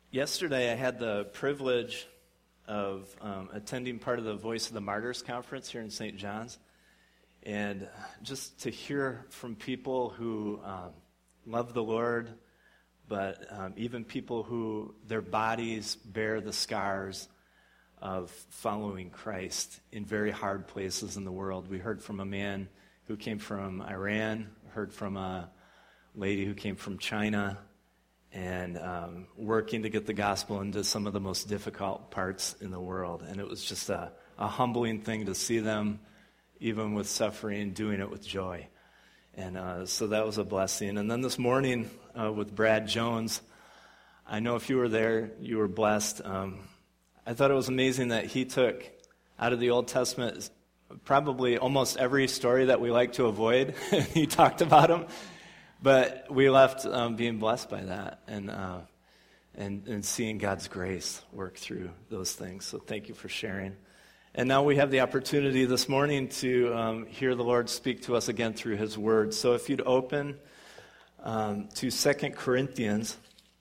Yesterday, I had the privilege of attending part of the Voice of the Martyrs conference here in St. John's, and just to hear from people who love the Lord, but even people who their bodies bear the scars of following Christ in very hard places in the world. We heard from a man who came from Iran, heard from a lady who came from China, and working to get the gospel into some of the most difficult parts in the world. And it was just a humbling thing to see them, even with suffering, doing it with joy. And so that was a blessing. And then this morning with Brad Jones, I know if you were there, you were blessed. I thought it was amazing that he took out of the Old Testament probably almost every story that we like to avoid. He talked about them. But we left being blessed by that and seeing God's grace work through those things. So thank you for sharing. And now we have the opportunity this morning to hear the Lord speak to us again through His Word. So if you'd open to 2 Corinthians.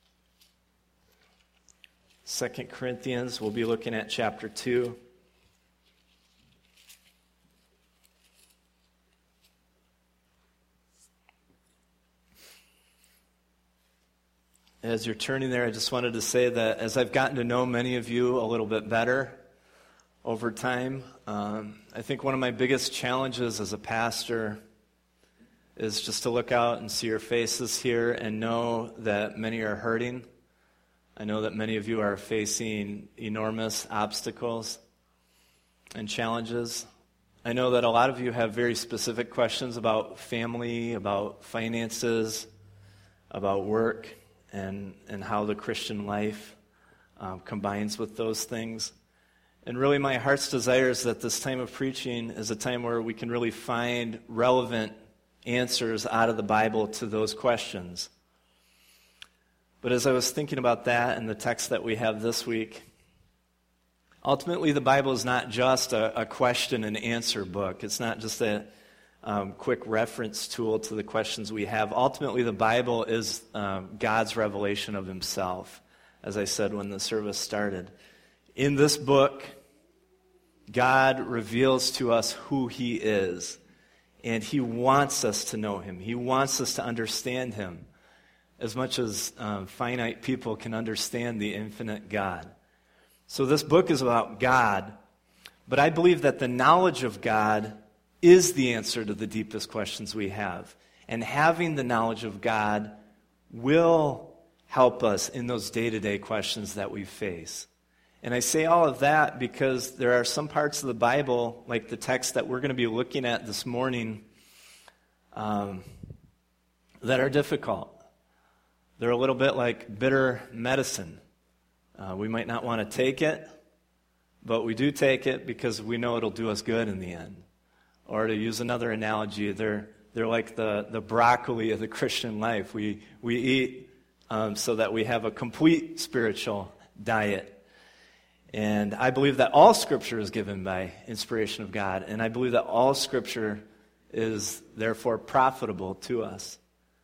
2 Corinthians, we'll be looking at chapter 2. As you're turning there, I just wanted to say that as I've gotten to know many of you a little bit better over time, I think one of my biggest challenges as a pastor is just to look out and see your faces here and know that many are hurting. I know that many of you are facing enormous obstacles and challenges. I know that a lot of you have very specific questions about family, about finances, about work, and how the Christian life combines with those things. And really my heart's desire is that this time of preaching is a time where we can really find relevant answers out of the Bible to those questions. But as I was thinking about that and the text that we have this week, ultimately the Bible is not just a question and answer book. It's not just a quick reference tool to the questions we have. Ultimately, the Bible is God's revelation of Himself, as I said when the service started. In this book, God reveals to us who He is, and He wants us to know Him. He wants us to understand Him as much as finite people can understand the infinite God. So this book is about God, but I believe that the knowledge of God is the answer to the deepest questions we have. And having the knowledge of God will help us in those day-to-day questions that we face. And I say all of that because there are some parts of the Bible, like the text that we're going to be looking at this morning, that are difficult. They're a little bit like bitter medicine. We might not want to take it, but we do take it because we know it'll do us good in the end. Or to use another analogy, they're like the broccoli of the Christian life. We eat so that we have a complete spiritual diet. And I believe that all Scripture is given by inspiration of God. And I believe that all Scripture is therefore profitable to us.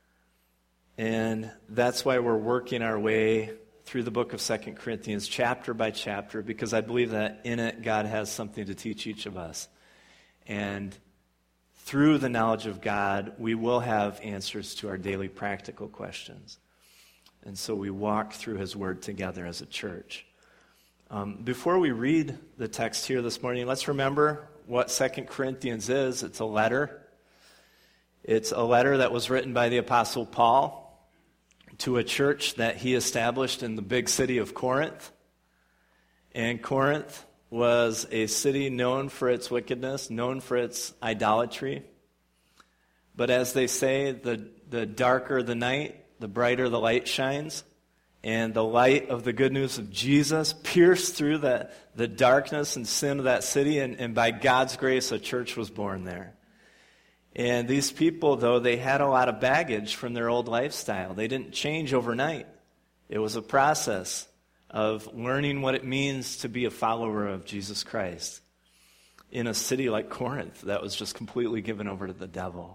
And that's why we're working our way through the book of 2 Corinthians chapter by chapter, because I believe that in it God has something to teach each of us. And through the knowledge of God, we will have answers to our daily practical questions. And so we walk through His Word together as a church. Before we read the text here this morning, let's remember what 2 Corinthians is. It's a letter. It's a letter that was written by the Apostle Paul to a church that he established in the big city of Corinth. And Corinth was a city known for its wickedness, known for its idolatry. But as they say, the darker the night, the brighter the light shines. And the light of the good news of Jesus pierced through the darkness and sin of that city, and by God's grace, a church was born there. And these people, though, they had a lot of baggage from their old lifestyle. They didn't change overnight. It was a process of learning what it means to be a follower of Jesus Christ in a city like Corinth that was just completely given over to the devil.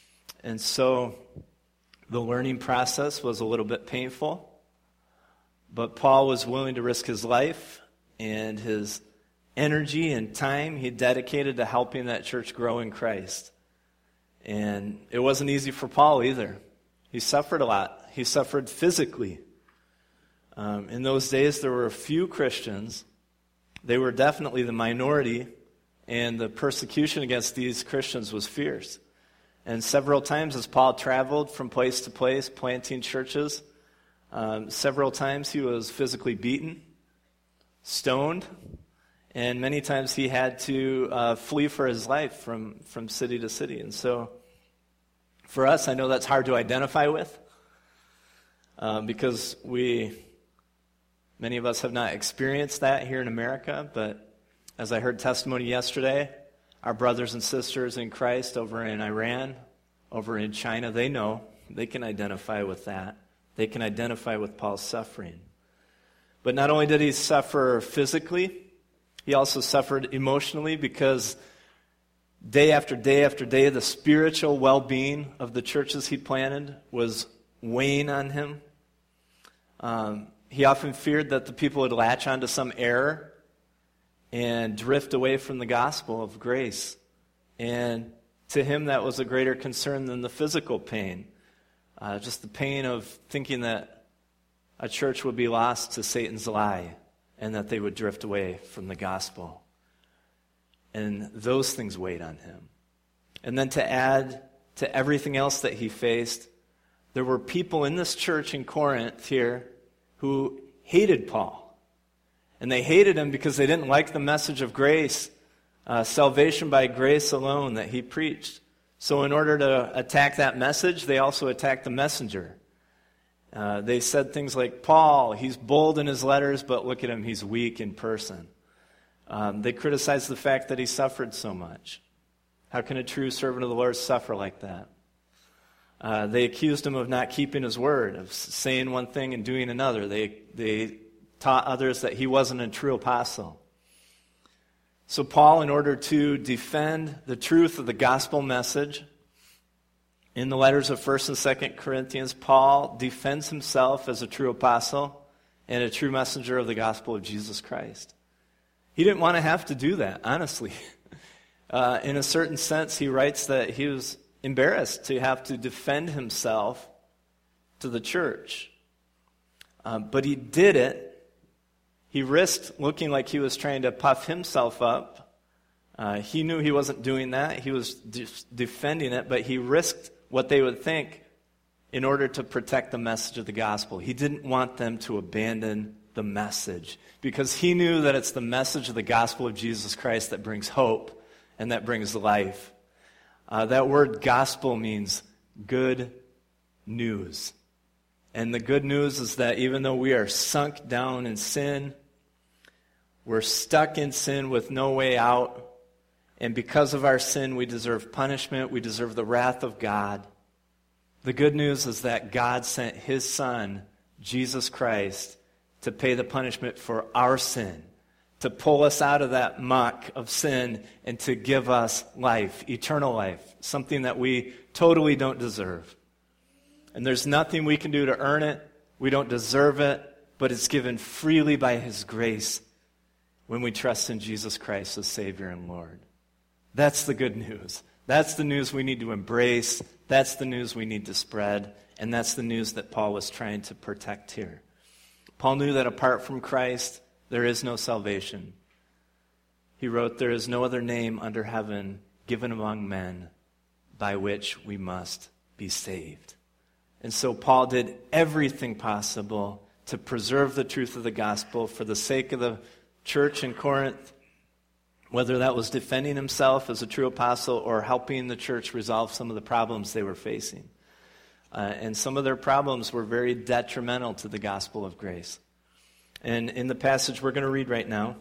And so the learning process was a little bit painful, But Paul was willing to risk his life and his energy and time he dedicated to helping that church grow in Christ. And it wasn't easy for Paul either. He suffered a lot. He suffered physically. In those days, there were a few Christians. They were definitely the minority, and the persecution against these Christians was fierce. And several times as Paul traveled from place to place, planting churches, several times he was physically beaten, stoned, and many times he had to flee for his life from city to city. And so for us, I know that's hard to identify with because many of us have not experienced that here in America. But as I heard testimony yesterday, our brothers and sisters in Christ over in Iran, over in China, they know, they can identify with that. They can identify with Paul's suffering. But not only did he suffer physically, he also suffered emotionally because day after day after day, the spiritual well-being of the churches he planted was weighing on him. He often feared that the people would latch onto some error and drift away from the gospel of grace. And to him, that was a greater concern than the physical pain. Just the pain of thinking that a church would be lost to Satan's lie and that they would drift away from the gospel. And those things weighed on him. And then to add to everything else that he faced, there were people in this church in Corinth here who hated Paul. And they hated him because they didn't like the message of grace, salvation by grace alone that he preached. So in order to attack that message, they also attacked the messenger. They said things like, Paul, he's bold in his letters, but look at him, he's weak in person. They criticized the fact that he suffered so much. How can a true servant of the Lord suffer like that? They accused him of not keeping his word, of saying one thing and doing another. They taught others that he wasn't a true apostle. So Paul, in order to defend the truth of the gospel message, in the letters of 1st and 2nd Corinthians, Paul defends himself as a true apostle and a true messenger of the gospel of Jesus Christ. He didn't want to have to do that, honestly. In a certain sense, he writes that he was embarrassed to have to defend himself to the church. But he did it. He risked looking like he was trying to puff himself up. He knew he wasn't doing that. He was defending it, but he risked what they would think in order to protect the message of the gospel. He didn't want them to abandon the message because he knew that it's the message of the gospel of Jesus Christ that brings hope and that brings life. That word gospel means good news. And the good news is that even though we are sunk down in sin, we're stuck in sin with no way out, and because of our sin, we deserve punishment, we deserve the wrath of God. The good news is that God sent His Son, Jesus Christ, to pay the punishment for our sin, to pull us out of that muck of sin and to give us life, eternal life, something that we totally don't deserve. And there's nothing we can do to earn it. We don't deserve it, but it's given freely by His grace when we trust in Jesus Christ as Savior and Lord. That's the good news. That's the news we need to embrace. That's the news we need to spread. And that's the news that Paul was trying to protect here. Paul knew that apart from Christ, there is no salvation. He wrote, "There is no other name under heaven given among men by which we must be saved." And so Paul did everything possible to preserve the truth of the gospel for the sake of the church in Corinth, whether that was defending himself as a true apostle or helping the church resolve some of the problems they were facing. And some of their problems were very detrimental to the gospel of grace. And in the passage we're going to read right now,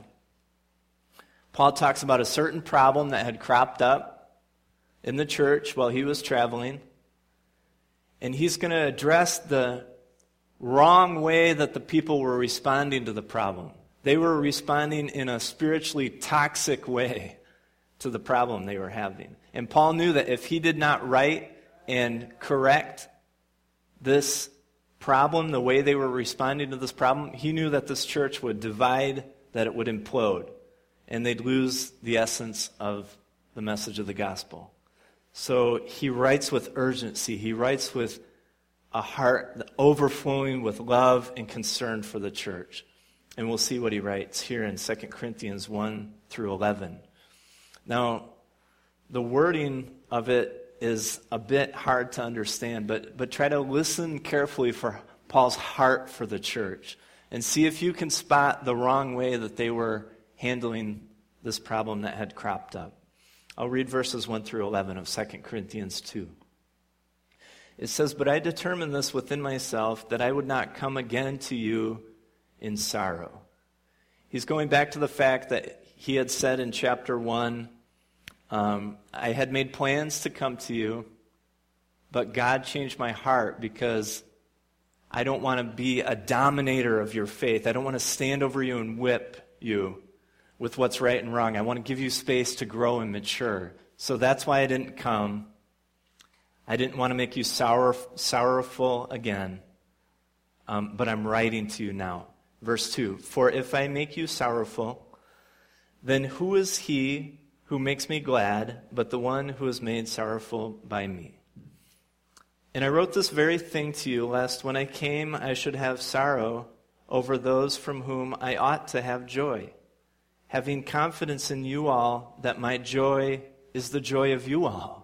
Paul talks about a certain problem that had cropped up in the church while he was traveling. And he's going to address the wrong way that the people were responding to the problem. They were responding in a spiritually toxic way to the problem they were having. And Paul knew that if he did not right and correct this problem, the way they were responding to this problem, he knew that this church would divide, that it would implode, and they'd lose the essence of the message of the gospel. So he writes with urgency. He writes with a heart overflowing with love and concern for the church. And we'll see what he writes here in 2 Corinthians 1 through 11. Now, the wording of it is a bit hard to understand, but try to listen carefully for Paul's heart for the church and see if you can spot the wrong way that they were handling this problem that had cropped up. I'll read verses 1 through 11 of 2 Corinthians 2. It says, "But I determined this within myself, that I would not come again to you in sorrow." He's going back to the fact that he had said in chapter 1, I had made plans to come to you, but God changed my heart because I don't want to be a dominator of your faith. I don't want to stand over you and whip you with what's right and wrong. I want to give you space to grow and mature. So that's why I didn't come. I didn't want to make you sorrowful again, but I'm writing to you now. Verse 2, "For if I make you sorrowful, then who is he who makes me glad but the one who is made sorrowful by me? And I wrote this very thing to you, lest when I came I should have sorrow over those from whom I ought to have joy, having confidence in you all that my joy is the joy of you all."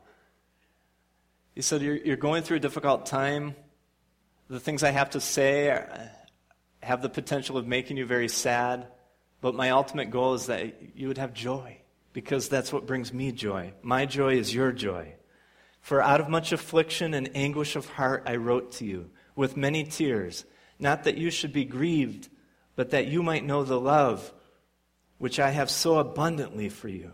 He said, you're going through a difficult time. The things I have to say have the potential of making you very sad, but my ultimate goal is that you would have joy, because that's what brings me joy. My joy is your joy. "For out of much affliction and anguish of heart I wrote to you, with many tears, not that you should be grieved, but that you might know the love which I have so abundantly for you.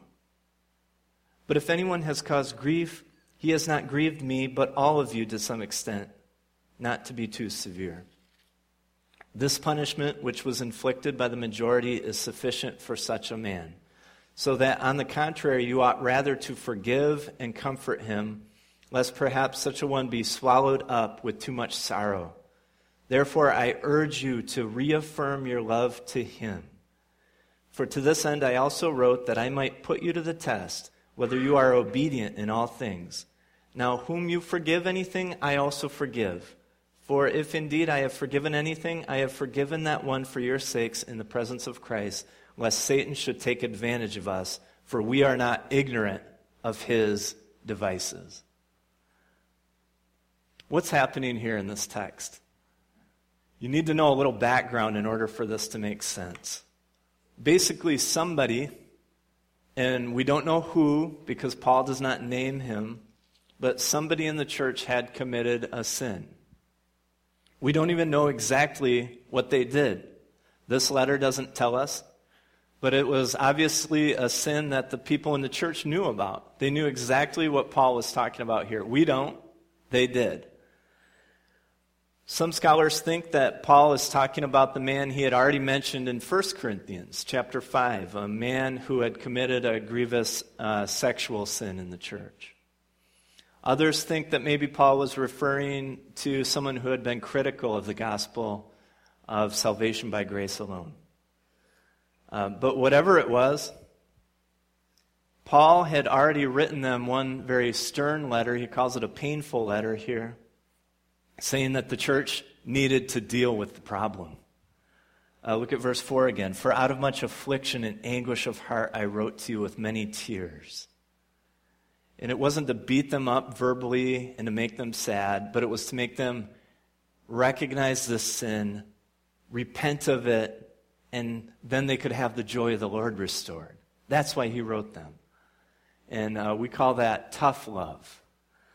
But if anyone has caused grief, he has not grieved me, but all of you to some extent, not to be too severe. This punishment which was inflicted by the majority is sufficient for such a man, so that on the contrary you ought rather to forgive and comfort him, lest perhaps such a one be swallowed up with too much sorrow. Therefore I urge you to reaffirm your love to him. For to this end I also wrote, that I might put you to the test, whether you are obedient in all things. Now whom you forgive anything, I also forgive. For if indeed I have forgiven anything, I have forgiven that one for your sakes in the presence of Christ, lest Satan should take advantage of us, for we are not ignorant of his devices." What's happening here in this text? You need to know a little background in order for this to make sense. Basically, somebody, and we don't know who because Paul does not name him, but somebody in the church had committed a sin. We don't even know exactly what they did. This letter doesn't tell us, but it was obviously a sin that the people in the church knew about. They knew exactly what Paul was talking about here. We don't. They did. Some scholars think that Paul is talking about the man he had already mentioned in 1 Corinthians chapter 5, a man who had committed a grievous sexual sin in the church. Others think that maybe Paul was referring to someone who had been critical of the gospel of salvation by grace alone. But whatever it was, Paul had already written them one very stern letter. He calls it a painful letter here, saying that the church needed to deal with the problem. Look at verse 4 again. "For out of much affliction and anguish of heart I wrote to you with many tears." And it wasn't to beat them up verbally and to make them sad, but it was to make them recognize this sin, repent of it, and then they could have the joy of the Lord restored. That's why he wrote them. And we call that tough love.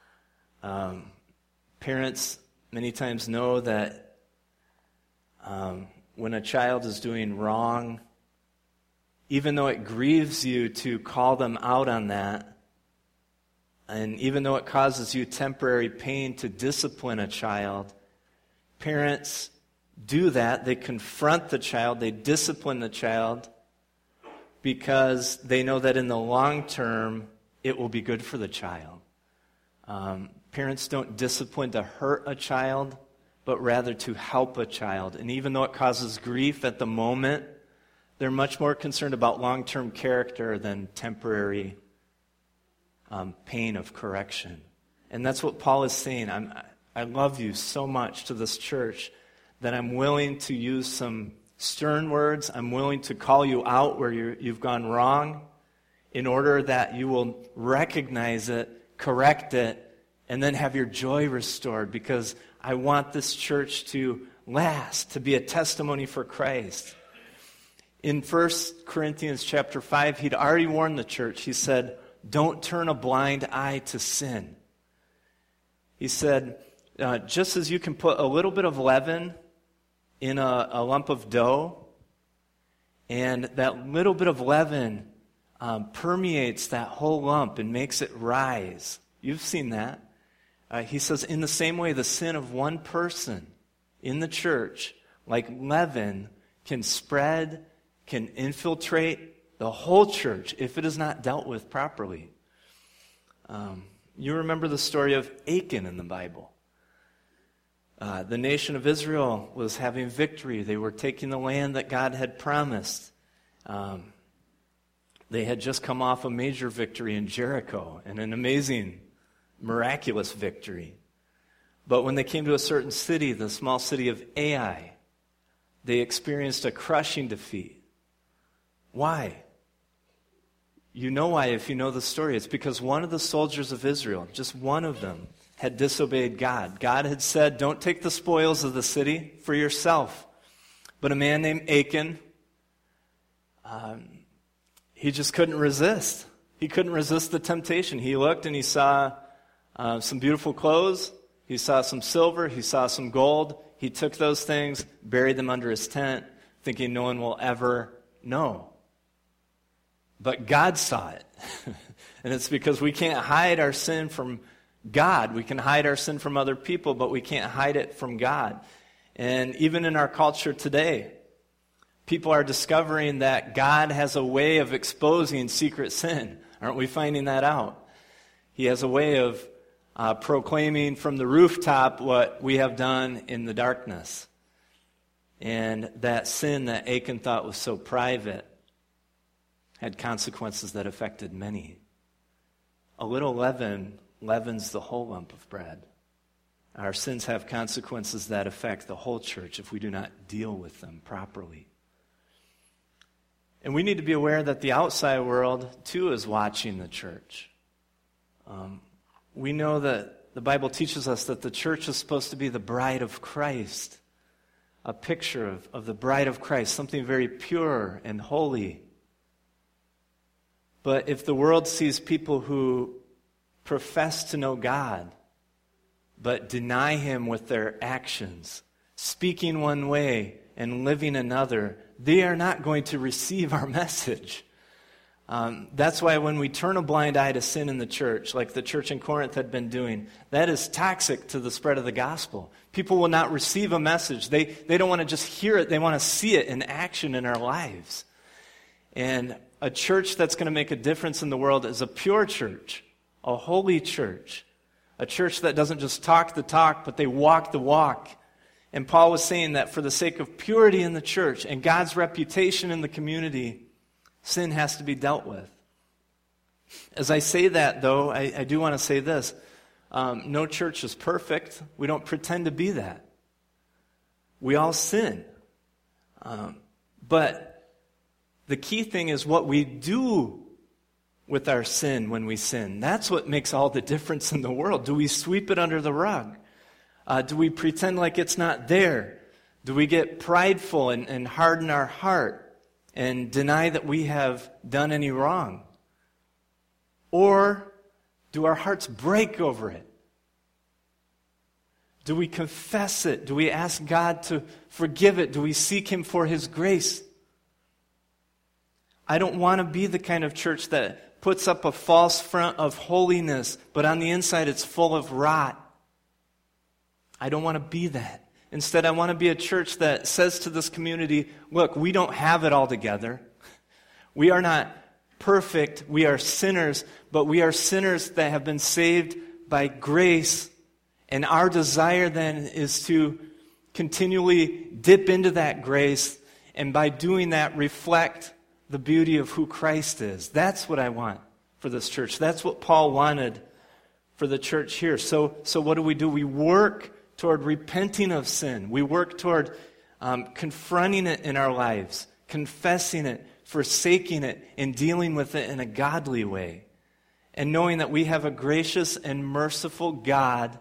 Parents many times know that when a child is doing wrong, even though it grieves you to call them out on that, and even though it causes you temporary pain to discipline a child, parents do that. They confront the child, they discipline the child, because they know that in the long term, it will be good for the child. Parents don't discipline to hurt a child, but rather to help a child. And even though it causes grief at the moment, they're much more concerned about long-term character than temporary pain of correction. And that's what Paul is saying. I love you so much to this church that I'm willing to use some stern words. I'm willing to call you out where you've gone wrong in order that you will recognize it, correct it, and then have your joy restored, because I want this church to last, to be a testimony for Christ. In 1 Corinthians chapter 5, he'd already warned the church. He said, don't turn a blind eye to sin. He said, just as you can put a little bit of leaven in a lump of dough, and that little bit of leaven permeates that whole lump and makes it rise. You've seen that. He says, in the same way, the sin of one person in the church, like leaven, can spread, can infiltrate the whole church if it is not dealt with properly. You remember the story of Achan in the Bible. The nation of Israel was having victory. They were taking the land that God had promised. They had just come off a major victory in Jericho, and an amazing, miraculous victory. But when they came to a certain city, the small city of Ai, they experienced a crushing defeat. Why? You know why if you know the story. It's because one of the soldiers of Israel, just one of them, had disobeyed God. God had said, don't take the spoils of the city for yourself. But a man named Achan, he just couldn't resist. He couldn't resist the temptation. He looked and he saw some beautiful clothes. He saw some silver. He saw some gold. He took those things, buried them under his tent, thinking no one will ever know. But God saw it. And it's because we can't hide our sin from God. We can hide our sin from other people, but we can't hide it from God. And even in our culture today, people are discovering that God has a way of exposing secret sin. Aren't we finding that out? He has a way of proclaiming from the rooftop what we have done in the darkness. And that sin that Achan thought was so private had consequences that affected many. A little leaven leavens the whole lump of bread. Our sins have consequences that affect the whole church if we do not deal with them properly. And we need to be aware that the outside world, too, is watching the church. We know that the Bible teaches us that the church is supposed to be the bride of Christ, a picture of the bride of Christ, something very pure and holy. But if the world sees people who profess to know God, but deny Him with their actions, speaking one way and living another, they are not going to receive our message. That's why when we turn a blind eye to sin in the church, like the church in Corinth had been doing, that is toxic to the spread of the gospel. People will not receive a message. They don't want to just hear it. They want to see it in action in our lives. And a church that's going to make a difference in the world is a pure church, a holy church, a church that doesn't just talk the talk, but they walk the walk. And Paul was saying that for the sake of purity in the church and God's reputation in the community, sin has to be dealt with. As I say that, though, I do want to say this. No church is perfect. We don't pretend to be that. We all sin. But the key thing is what we do with our sin when we sin. That's what makes all the difference in the world. Do we sweep it under the rug? Do we pretend like it's not there? Do we get prideful and harden our heart and deny that we have done any wrong? Or do our hearts break over it? Do we confess it? Do we ask God to forgive it? Do we seek Him for His grace? I don't want to be the kind of church that puts up a false front of holiness, but on the inside it's full of rot. I don't want to be that. Instead, I want to be a church that says to this community, look, we don't have it all together. We are not perfect. We are sinners, but we are sinners that have been saved by grace. And our desire then is to continually dip into that grace, and by doing that, reflect the beauty of who Christ is. That's what I want for this church. That's what Paul wanted for the church here. So what do? We work toward repenting of sin. We work toward confronting it in our lives, confessing it, forsaking it, and dealing with it in a godly way. And knowing that we have a gracious and merciful God.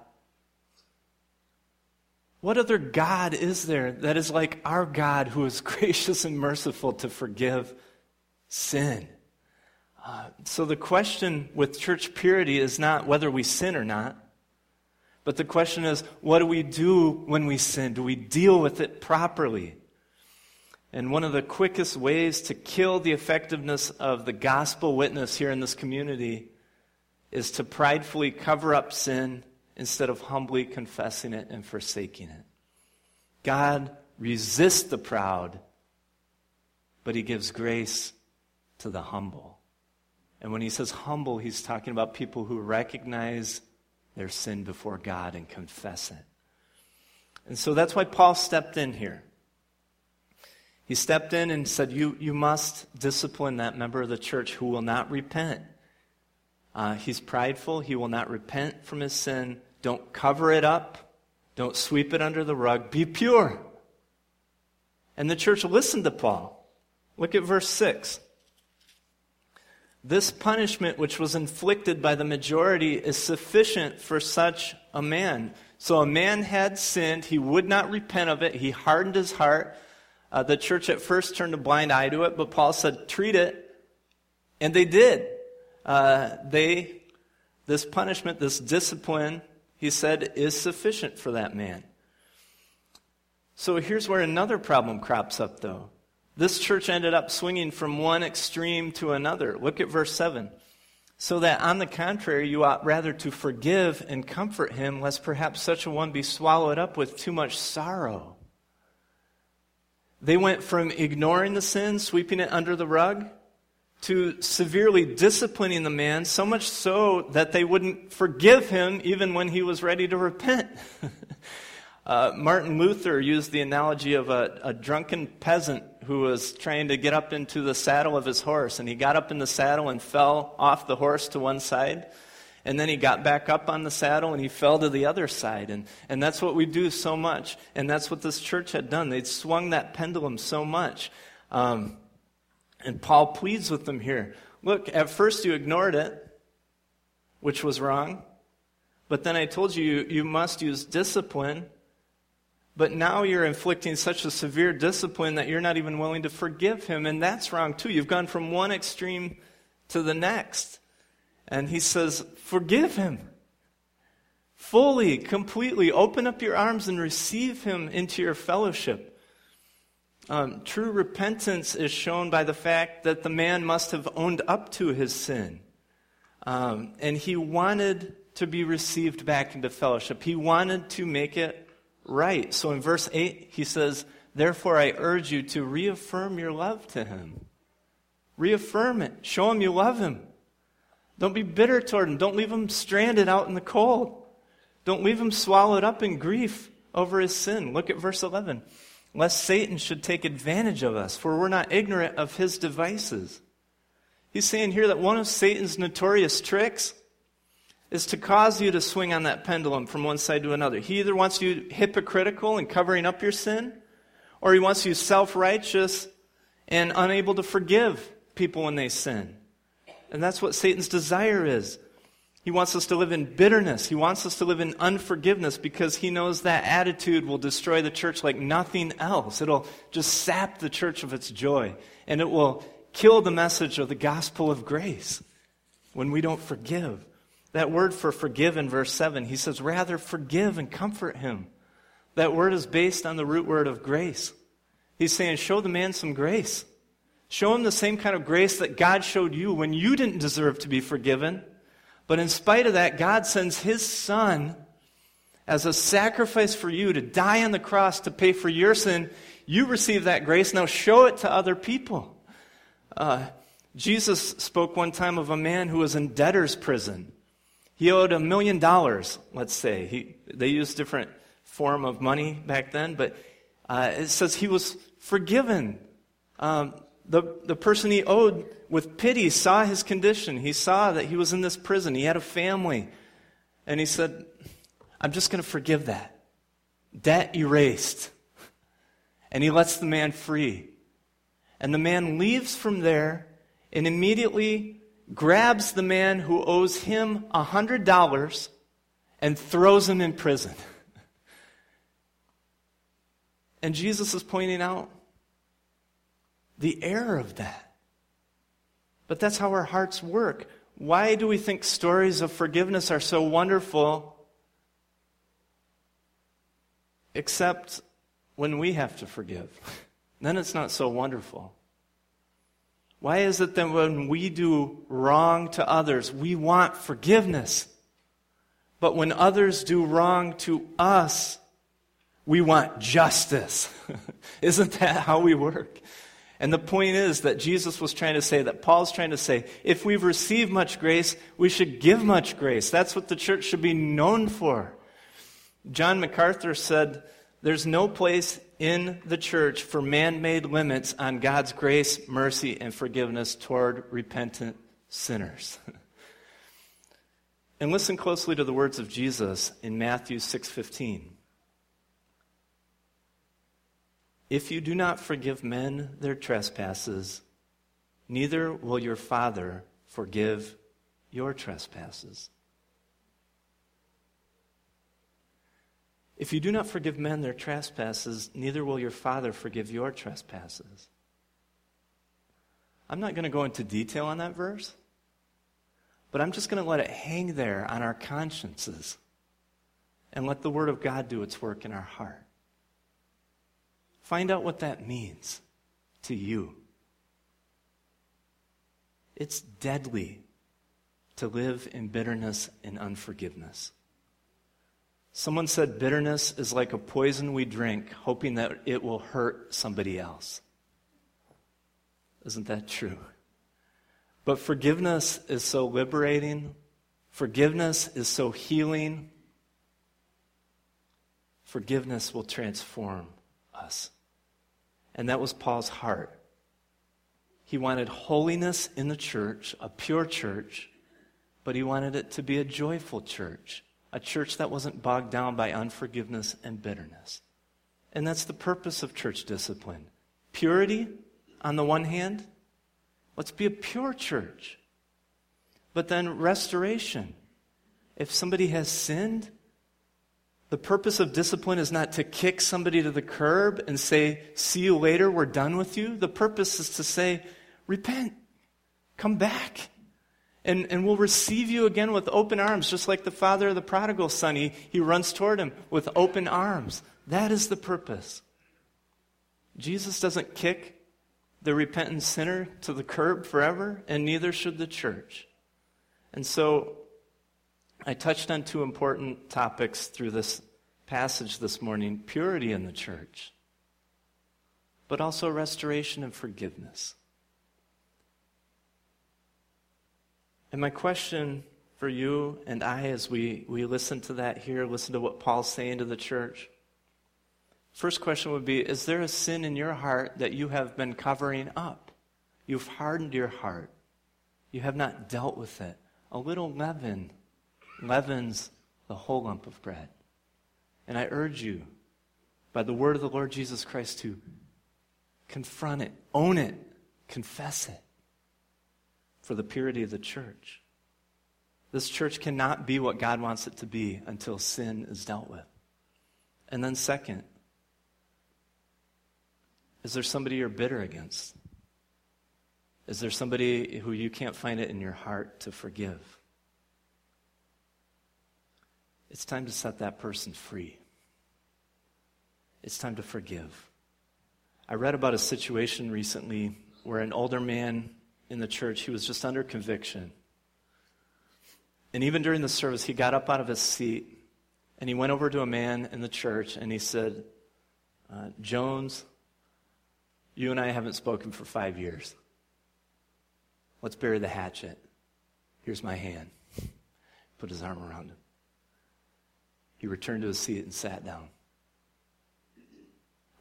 What other God is there that is like our God, who is gracious and merciful to forgive sin? So the question with church purity is not whether we sin or not, but the question is, what do we do when we sin? Do we deal with it properly? And one of the quickest ways to kill the effectiveness of the gospel witness here in this community is to pridefully cover up sin instead of humbly confessing it and forsaking it. God resists the proud, but he gives grace to the humble. And when he says humble, he's talking about people who recognize their sin before God and confess it. And so that's why Paul stepped in here. He stepped in and said, you must discipline that member of the church who will not repent. He's prideful. He will not repent from his sin. Don't cover it up. Don't sweep it under the rug. Be pure. And the church listened to Paul. Look at verse 6. This punishment which was inflicted by the majority is sufficient for such a man. So a man had sinned. He would not repent of it. He hardened his heart. The church at first turned a blind eye to it, but Paul said, treat it. And they did. This punishment, this discipline, he said, is sufficient for that man. So here's where another problem crops up, though. This church ended up swinging from one extreme to another. Look at verse 7. So that on the contrary, you ought rather to forgive and comfort him, lest perhaps such a one be swallowed up with too much sorrow. They went from ignoring the sin, sweeping it under the rug, to severely disciplining the man, so much so that they wouldn't forgive him even when he was ready to repent. Martin Luther used the analogy of a drunken peasant who was trying to get up into the saddle of his horse. And he got up in the saddle and fell off the horse to one side. And then he got back up on the saddle and he fell to the other side. And that's what we do so much. And that's what this church had done. They'd swung that pendulum so much. And Paul pleads with them here. Look, at first you ignored it, which was wrong. But then I told you must use discipline. But now you're inflicting such a severe discipline that you're not even willing to forgive him. And that's wrong too. You've gone from one extreme to the next. And he says, forgive him. Fully, completely. Open up your arms and receive him into your fellowship. True repentance is shown by the fact that the man must have owned up to his sin. And he wanted to be received back into fellowship. He wanted to make it right. So in verse 8, he says, therefore I urge you to reaffirm your love to him. Reaffirm it. Show him you love him. Don't be bitter toward him. Don't leave him stranded out in the cold. Don't leave him swallowed up in grief over his sin. Look at verse 11. Lest Satan should take advantage of us, for we're not ignorant of his devices. He's saying here that one of Satan's notorious tricks is to cause you to swing on that pendulum from one side to another. He either wants you hypocritical and covering up your sin, or he wants you self-righteous and unable to forgive people when they sin. And that's what Satan's desire is. He wants us to live in bitterness. He wants us to live in unforgiveness because he knows that attitude will destroy the church like nothing else. It'll just sap the church of its joy. And it will kill the message of the gospel of grace when we don't forgive. That word for forgive in verse 7, he says, rather forgive and comfort him. That word is based on the root word of grace. He's saying, show the man some grace. Show him the same kind of grace that God showed you when you didn't deserve to be forgiven. But in spite of that, God sends his son as a sacrifice for you to die on the cross to pay for your sin. You receive that grace. Now show it to other people. Jesus spoke one time of a man who was in debtor's prison. He owed $1 million, let's say. They used different form of money back then, but it says he was forgiven. The person he owed, with pity, saw his condition. He saw that he was in this prison. He had a family. And he said, I'm just going to forgive that. Debt erased. And he lets the man free. And the man leaves from there and immediately grabs the man who owes him $100 and throws him in prison. And Jesus is pointing out the error of that. But that's how our hearts work. Why do we think stories of forgiveness are so wonderful, except when we have to forgive? Then it's not so wonderful. Why is it that when we do wrong to others, we want forgiveness? But when others do wrong to us, we want justice. Isn't that how we work? And the point is that Jesus was trying to say, that Paul's trying to say, if we've received much grace, we should give much grace. That's what the church should be known for. John MacArthur said, there's no place in the church for man-made limits on God's grace, mercy, and forgiveness toward repentant sinners. And listen closely to the words of Jesus in Matthew 6:15. If you do not forgive men their trespasses, neither will your Father forgive your trespasses. If you do not forgive men their trespasses, neither will your Father forgive your trespasses. I'm not going to go into detail on that verse, but I'm just going to let it hang there on our consciences and let the Word of God do its work in our heart. Find out what that means to you. It's deadly to live in bitterness and unforgiveness. Someone said bitterness is like a poison we drink, hoping that it will hurt somebody else. Isn't that true? But forgiveness is so liberating. Forgiveness is so healing. Forgiveness will transform us. And that was Paul's heart. He wanted holiness in the church, a pure church, but he wanted it to be a joyful church, a church that wasn't bogged down by unforgiveness and bitterness. And that's the purpose of church discipline. Purity, on the one hand, let's be a pure church. But then restoration. If somebody has sinned, the purpose of discipline is not to kick somebody to the curb and say, see you later, we're done with you. The purpose is to say, repent, come back, and we'll receive you again with open arms, just like the father of the prodigal son. He runs toward him with open arms. That is the purpose. Jesus doesn't kick the repentant sinner to the curb forever, and neither should the church. And so I touched on two important topics through this passage this morning: purity in the church, but also restoration and forgiveness. And my question for you and I, as we listen to that here, listen to what Paul's saying to the church, first question would be, is there a sin in your heart that you have been covering up? You've hardened your heart. You have not dealt with it. A little leaven leavens the whole lump of bread. And I urge you, by the word of the Lord Jesus Christ, to confront it, own it, confess it, for the purity of the church. This church cannot be what God wants it to be until sin is dealt with. And then second, is there somebody you're bitter against? Is there somebody who you can't find it in your heart to forgive? It's time to set that person free. It's time to forgive. I read about a situation recently where an older man in the church, he was just under conviction. And even during the service, he got up out of his seat and he went over to a man in the church and he said, Jones, you and I haven't spoken for 5 years. Let's bury the hatchet. Here's my hand. Put his arm around him. He returned to his seat and sat down.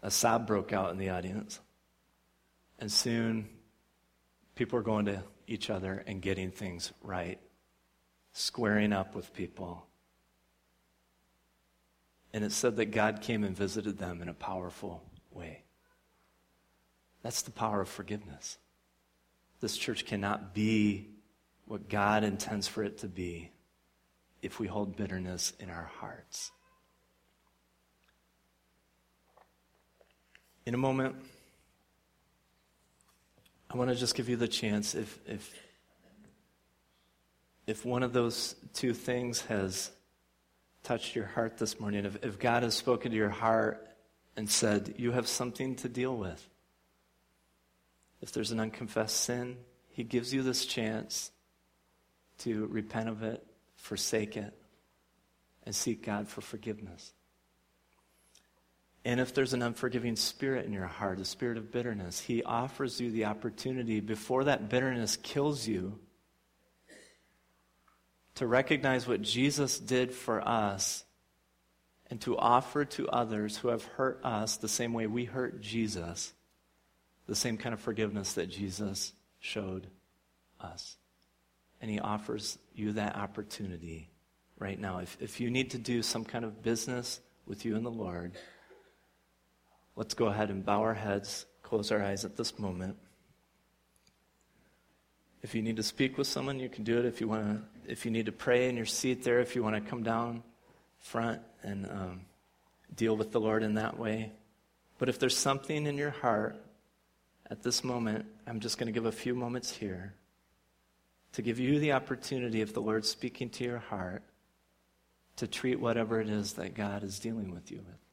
a sob broke out in the audience. And soon, people were going to each other and getting things right, squaring up with people. And it said that God came and visited them in a powerful way. That's the power of forgiveness. This church cannot be what God intends for it to be if we hold bitterness in our hearts. In a moment, I want to just give you the chance, if one of those two things has touched your heart this morning, if God has spoken to your heart and said, you have something to deal with, if there's an unconfessed sin, he gives you this chance to repent of it, forsake it, and seek God for forgiveness. And if there's an unforgiving spirit in your heart, a spirit of bitterness, he offers you the opportunity before that bitterness kills you to recognize what Jesus did for us and to offer to others who have hurt us the same way we hurt Jesus, the same kind of forgiveness that Jesus showed us. And he offers you that opportunity right now. If you need to do some kind of business with you and the Lord, let's go ahead and bow our heads, close our eyes at this moment. If you need to speak with someone, you can do it. If you need to pray in your seat there, if you want to come down front and deal with the Lord in that way. But if there's something in your heart at this moment, I'm just going to give a few moments here to give you the opportunity, if the Lord's speaking to your heart, to treat whatever it is that God is dealing with you with.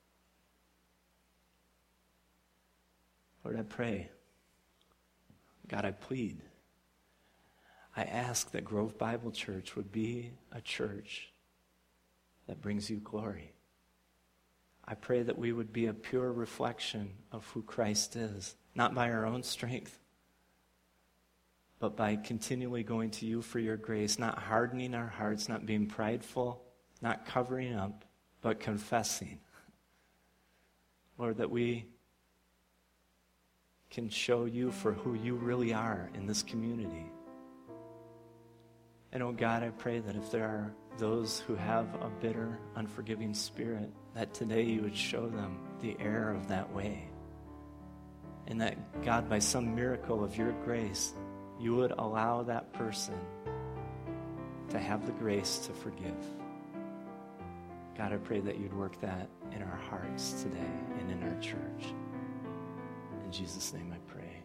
Lord, I pray. God, I plead. I ask that Grove Bible Church would be a church that brings you glory. I pray that we would be a pure reflection of who Christ is, not by our own strength, but by continually going to you for your grace, not hardening our hearts, not being prideful, not covering up, but confessing. Lord, that we can show you for who you really are in this community. And oh God, I pray that if there are those who have a bitter, unforgiving spirit, that today you would show them the error of that way. And that, God, by some miracle of your grace, you would allow that person to have the grace to forgive. God, I pray that you'd work that in our hearts today and in our church. In Jesus' name I pray.